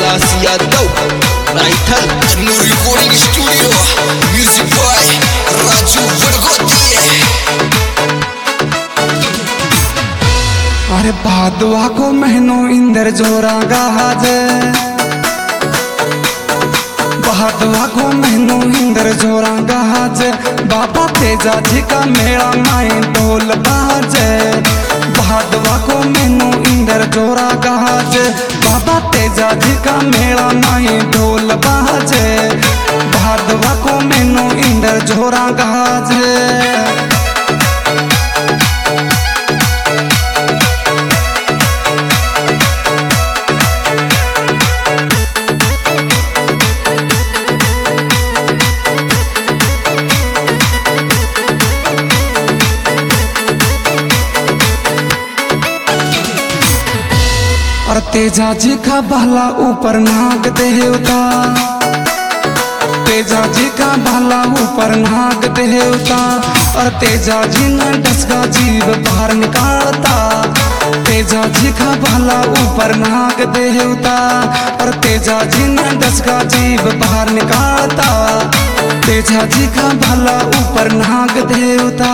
Kailash Yadav, writer Junnu recording studio, music by Raju Badgoti. अरे भादवा को महीनो इंदर जोरा गाजे, भादवा को महीनो इंदर जोरा गाजे, बाबा तेजा जी का मेला माए ढोल बाजे। भादवा को महीनो इंदर जोरा गाजे, बाबा तेजा जी का मेला माए ढोल बाजे। भादवा को महीनो इंदर जोरा गाजे। और तेजा जी का भाला ऊपर नाग देवता, तेजा जी का भाला ऊपर नाग देवता। और तेजा जी ने डसका जीव बाहर निकालता, तेजा जी का भाला ऊपर नाग देवता। और तेजा जी ने डसका जीव बाहर निकालता, तेजा जी का भाला ऊपर नाग देवता।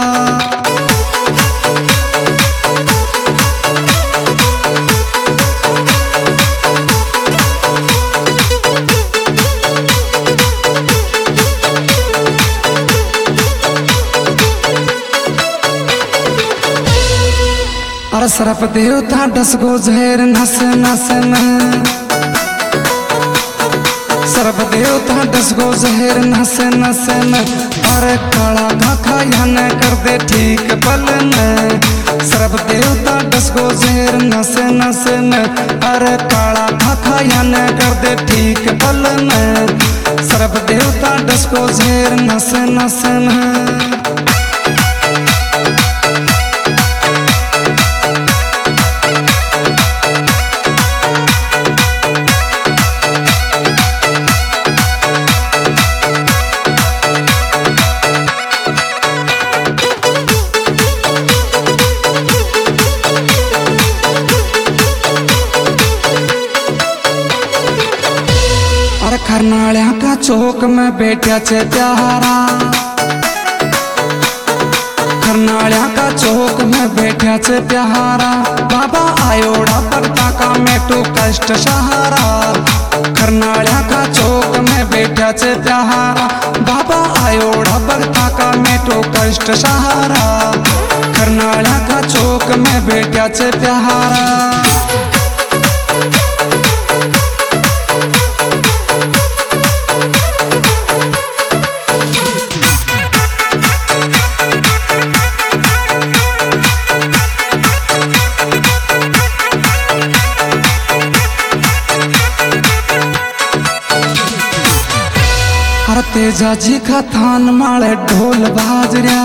और सरप देवता डसगो जहर नस नस में, सरप देवता डसगो जहर नस नस में। अरे काला घाखा याने कर दे ठीक पल में, सरप देवता डसगो जहर नस नस में। अरे काला घाखा याने कर दे ठीक पल में, सरप देवता डसगो जहर नस नस में। खरनालिया का चौक में बैठा छे प्यारा, खरनालिया का चौक में बैठा छे प्यारा। बाबा आयोड़ा पड़ता का मेटो कष्ट सहारा, खरनालिया का चौक में बैठा छे प्यारा। बाबा आयोड़ा पड़ता का मेटो कष्ट सहारा, खरनालिया का चौक में बैठा छे प्यारा। और तेजा जी का थान माले ढोल बाजरिया,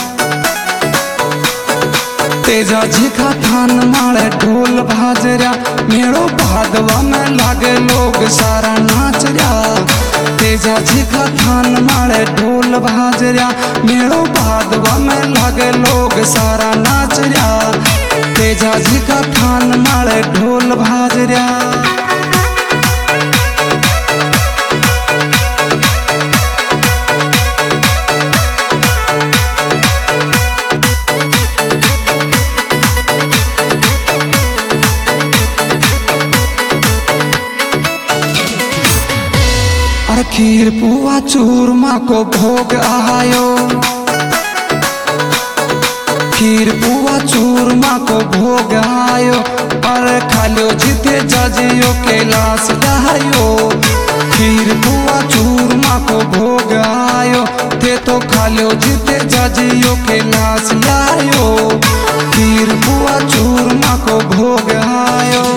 तेजा जी का थान माले ढोल बाजरिया। मेड़ो भादवा में लागे लोग सारा नाच रहा, तेजा जी का थान माले ढोल बाजरिया। मेड़ो भादवा में लागे लोग सारा नाच रहा, तेजा जी का थान माले ढोल बाजरिया। और खीर पुआ चूरमा को भोग आयो, खीर पुआ चूरमा को भोग आयो। और खालो जीते जजियो कैलाश लायो, खीर पुआ चूरमा को भोग आयो। थे तो खालो जीते जजियो कैलाश लायो, खीर पुआ चूरमा को भोग आयो।